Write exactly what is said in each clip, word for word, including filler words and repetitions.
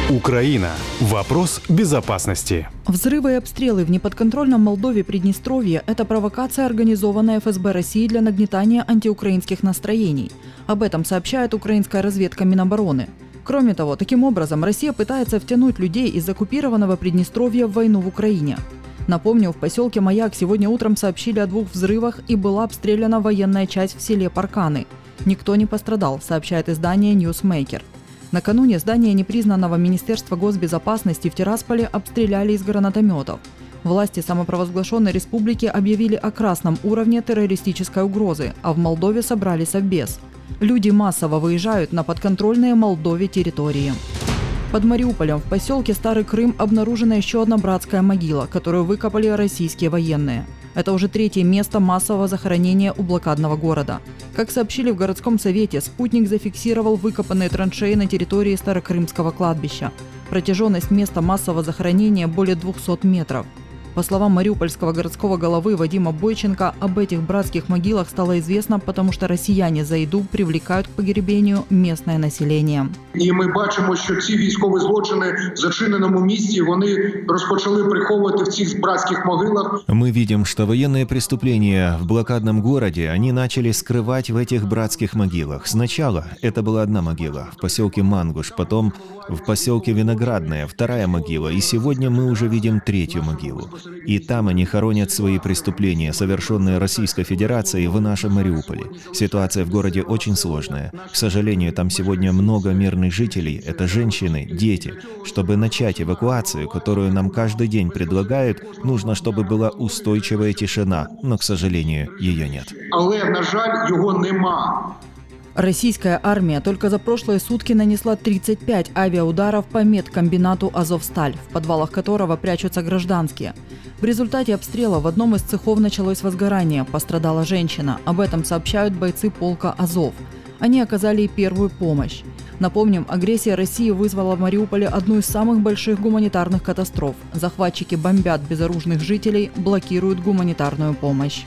Украина. Вопрос безопасности. Взрывы и обстрелы в неподконтрольном Молдове Приднестровье – это провокация, организованная эф эс бэ России для нагнетания антиукраинских настроений. Об этом сообщает украинская разведка Минобороны. Кроме того, таким образом Россия пытается втянуть людей из оккупированного Приднестровья в войну в Украине. Напомню, в поселке Маяк сегодня утром сообщили о двух взрывах и была обстреляна военная часть в селе Парканы. Никто не пострадал, сообщает издание Newsmaker. Накануне здание непризнанного Министерства госбезопасности в Тирасполе обстреляли из гранатометов. Власти самопровозглашенной республики объявили о красном уровне террористической угрозы, а в Молдове собрали совбез. Люди массово выезжают на подконтрольные Молдове территории. Под Мариуполем в поселке Старый Крым обнаружена еще одна братская могила, которую выкопали российские военные. Это уже третье место массового захоронения у блокадного города. Как сообщили в городском совете, спутник зафиксировал выкопанные траншеи на территории Старокрымского кладбища. Протяженность места массового захоронения более двухсот метров. По словам мариупольского городского головы Вадима Бойченко, об этих братских могилах стало известно, потому что россияне за еду привлекают к погребению местное население. І ми бачимо, що ці військові злочини в зачиненому місті, вони розпочали приховувати в цих братских могилах. Мы видим, что военные преступления в блокадном городе они начали скрывать в этих братских могилах. Сначала это была одна могила в поселке Мангуш, потом в поселке Виноградное вторая могила, и сегодня мы уже видим третью могилу. И там они хоронят свои преступления, совершенные Российской Федерацией в нашем Мариуполе. Ситуация в городе очень сложная. К сожалению, там сегодня много мирных жителей, это женщины, дети. Чтобы начать эвакуацию, которую нам каждый день предлагают, нужно, чтобы была устойчивая тишина, но, к сожалению, ее нет. Але, на жаль, його нема. Российская армия только за прошлые сутки нанесла тридцать пять авиаударов по медкомбинату «Азовсталь», в подвалах которого прячутся гражданские. В результате обстрела в одном из цехов началось возгорание, пострадала женщина. Об этом сообщают бойцы полка «Азов». Они оказали ей первую помощь. Напомним, агрессия России вызвала в Мариуполе одну из самых больших гуманитарных катастроф. Захватчики бомбят безоружных жителей, блокируют гуманитарную помощь.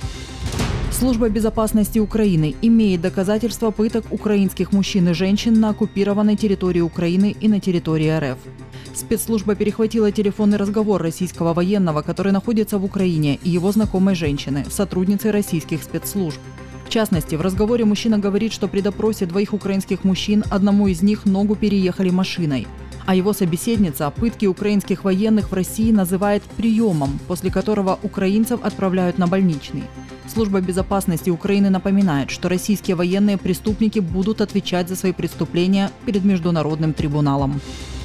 Служба безопасности Украины имеет доказательства пыток украинских мужчин и женщин на оккупированной территории Украины и на территории эр эф. Спецслужба перехватила телефонный разговор российского военного, который находится в Украине, и его знакомой женщины, сотрудницы российских спецслужб. В частности, в разговоре мужчина говорит, что при допросе двоих украинских мужчин одному из них ногу переехали машиной. А его собеседница пытки украинских военных в России называет приемом, после которого украинцев отправляют на больничный. Служба безопасности Украины напоминает, что российские военные преступники будут отвечать за свои преступления перед Международным трибуналом.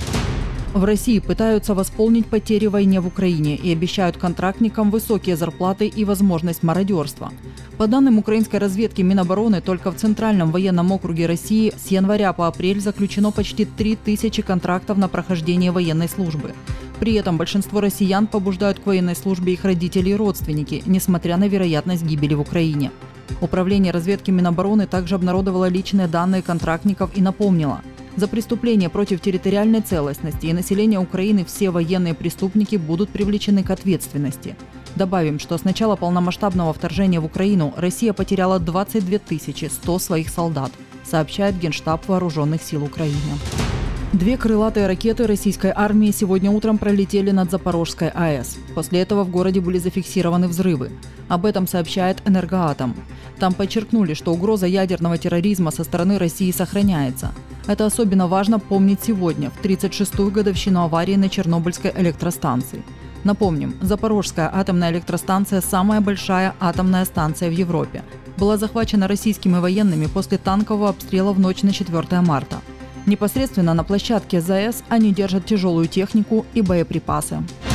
В России пытаются восполнить потери в войне в Украине и обещают контрактникам высокие зарплаты и возможность мародерства. По данным украинской разведки Минобороны, только в Центральном военном округе России с января по апрель заключено почти три тысячи контрактов на прохождение военной службы. При этом большинство россиян побуждают к военной службе их родители и родственники, несмотря на вероятность гибели в Украине. Управление разведки Минобороны также обнародовало личные данные контрактников и напомнило: за преступления против территориальной целостности и населения Украины все военные преступники будут привлечены к ответственности. Добавим, что с начала полномасштабного вторжения в Украину Россия потеряла двадцать две тысячи сто своих солдат, сообщает Генштаб Вооруженных сил Украины. Две крылатые ракеты российской армии сегодня утром пролетели над Запорожской а э с. После этого в городе были зафиксированы взрывы. Об этом сообщает «Энергоатом». Там подчеркнули, что угроза ядерного терроризма со стороны России сохраняется. Это особенно важно помнить сегодня, в тридцать шестую годовщину аварии на Чернобыльской электростанции. Напомним, Запорожская атомная электростанция – самая большая атомная станция в Европе. Была захвачена российскими военными после танкового обстрела в ночь на четвёртое марта. Непосредственно на площадке за э с они держат тяжелую технику и боеприпасы.